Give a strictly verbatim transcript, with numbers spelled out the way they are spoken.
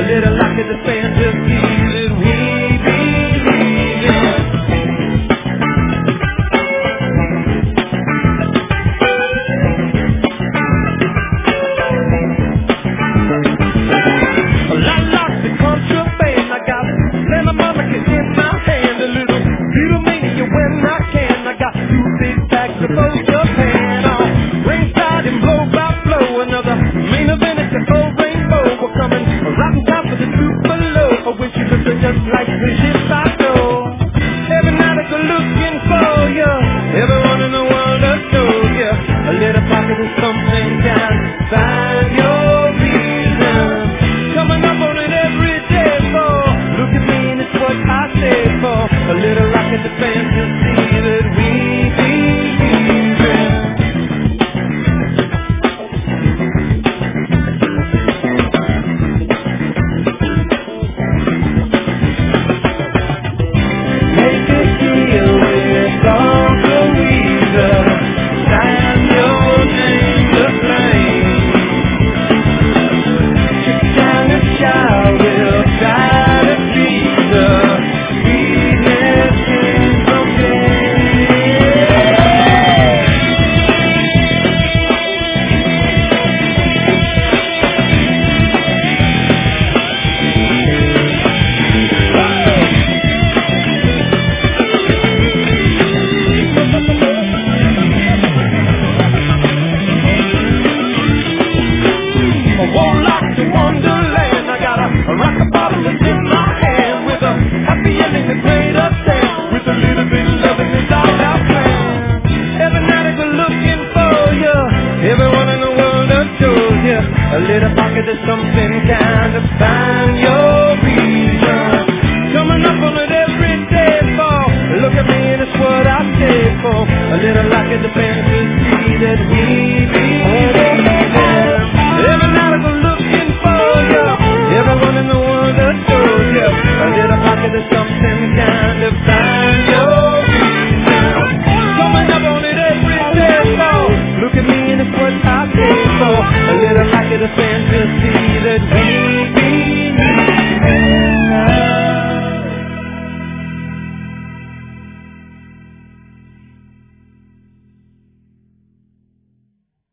little like the fantasy that we believe in. Well, I lost the contraband. I got Santa Monica in my hand. A little Beatlemania when I can. I got two big bags of both Japan. Oh, ringside and blow by blow. Another main event at the old rainbow. We're coming right on top of the super low. I wish you looked just like the shit I know. Every night I go looking for you. Everyone in the world adores you. A little pocket of something can find your reason. Coming up on it every day for. Look at me and it's what I say for. A little rocket the fantasy that we believe in. Make a deal with Uncle Weezer. Sign your name to flame. Chick down the child will try to feed the sweetness in someday. A warlock to Wonderland. I got a, a rock bottom that's in my hand with a happy ending that played up there with a little bit of loving that's all our plan. Every night I go looking for you. Everyone in the world adores you. A little pocket of something kind of